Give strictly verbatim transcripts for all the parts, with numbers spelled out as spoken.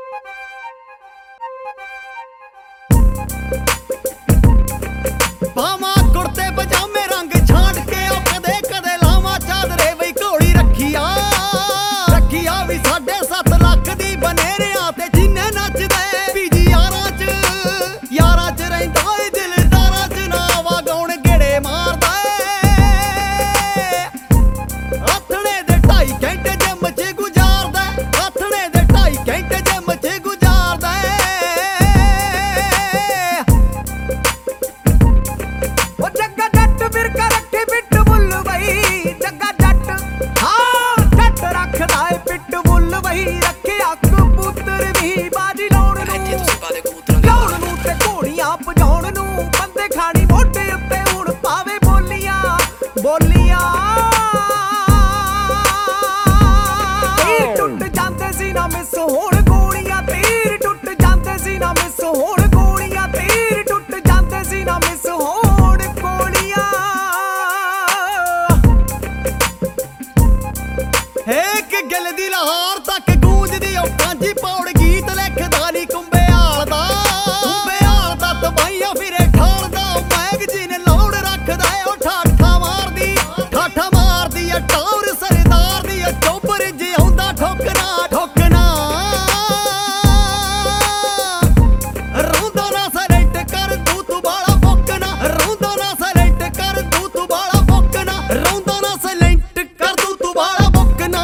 पावा कुर्ते पजामे रंग छांट के ओ कदे कदे लावा चादरे बई घोड़ी रखिया रखिया भी साढ़े सत्त लख दी बनेरिया ते जिन्ने नचदे बीजी यारां च यारां च रहिंदा ए दिलदारां च नावा गाउण गेड़े मारदा ए आथणे दे ढाई घंटे जिम च गुजारदा आथणे दे ढाई घंटे जिम च गुजारदा बोलिया तीर टुट जाते सी ना मिस होण गोलियां तीर टुट जाते सी ना मिस होण गोलियां तीर टुट जाते सी ना मिस होण गोलियां एक गिल दी लाहौर तक गूंजदी ओ कांजी पौड़ गीत लिखदा नी कुंबे हाल दा कुंबे हाल दा तबाइया फिरे खालदा मैगजीन लौड़ रखदा ओ ठाठा मारदी ठाठा मारदी आ टौर सरदार दी चोबर जे आउंदा ठोकना ठोकना रौंदा ना साइलेंट कर तू तू बाला फोकना रौंदा ना साइलेंट कर तू तू बाला फोकना रौंदा ना साइलेंट कर तू तू बाला फोकना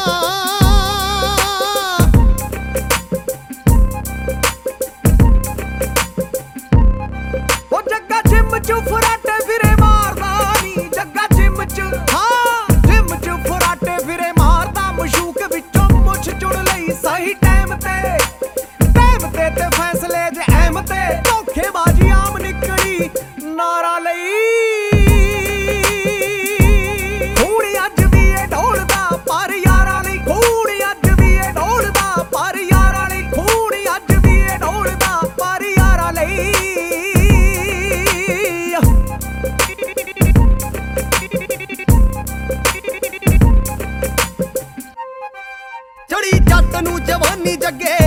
ओ जग्गा जिम च फराटे फिरे मारदा नी जग्गा जिम च हां जिम च फराटे फिरे मारदा मशूक विचों मुछ चुन लई सही टाइम ते टाइम ते ते फैसले जे अहम ते धोखेबाजी आम निकली नारा लई खून अज भी ए ढोलदा पर यारां लई खून अज भी ए ढोलदा पर यारां लई खून अज भी ए ढोलदा पर यारां लई चढ़ी जट नूं जवानी जगे